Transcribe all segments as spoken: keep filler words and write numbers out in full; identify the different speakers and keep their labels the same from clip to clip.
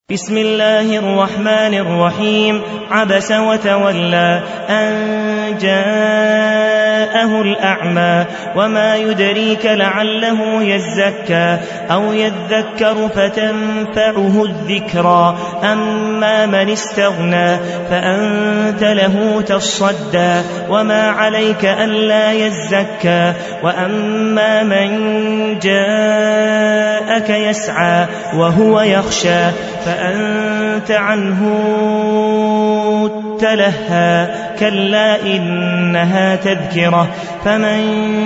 Speaker 1: بسم الله الرحمن الرحيم. عبس وتولى أن جاءه الأعمى وما يدريك لعله يزكى أو يذكر فتنفعه الذكرى أما من استغنى فأنت له تصدى وما عليك ألا يزكى وأما من جاءك يسعى وهو يخشى فأنت عنه تلهى كلا إنها تذكرة فمن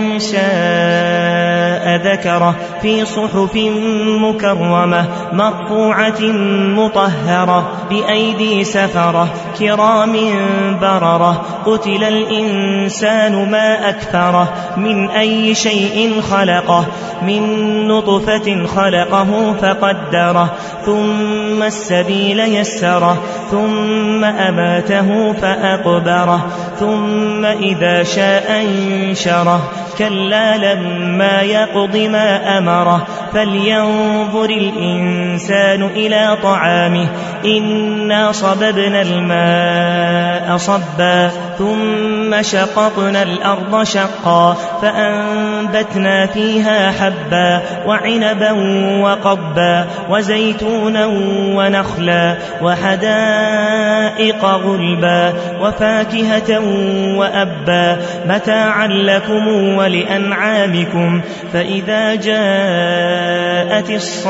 Speaker 1: شاء ذكره في صحف مكرمة مرفوعة مطهرة بأيدي سفرة كرام بررة قتل الإنسان ما أكثره من أي شيء خلقه من نطفة خلقه فقدره ثم السبيل يسره ثم أماته فأقبره ثم إذا شاء انشره كلا لما يقض ما أمره فلينظر الإنسان إلى طعامه إنا صببنا الماء صبا ثم شققنا الأرض شقا فأنبتنا فيها حبا وعنبا وقبا وزيتونا ونخلا وحدائق غلبا وفاكهة وأبا متاعا لكم ولأنعامكم فإذا جاءت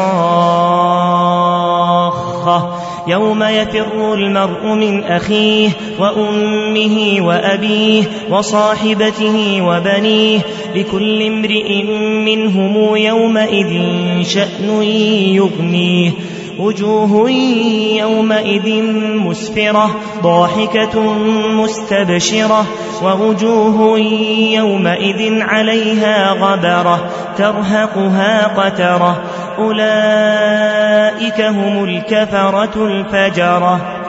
Speaker 1: الصاخة يوم يفر المرء من أخيه وأمه وأبيه وصاحبته وبنيه لكل امرئ منهم يومئذ شأن يغنيه وجوه يومئذ مسفرة ضاحكة مستبشرة ووجوه يومئذ عليها غبرة ترهقها قترة أولئك هم الكفرة الفجرة.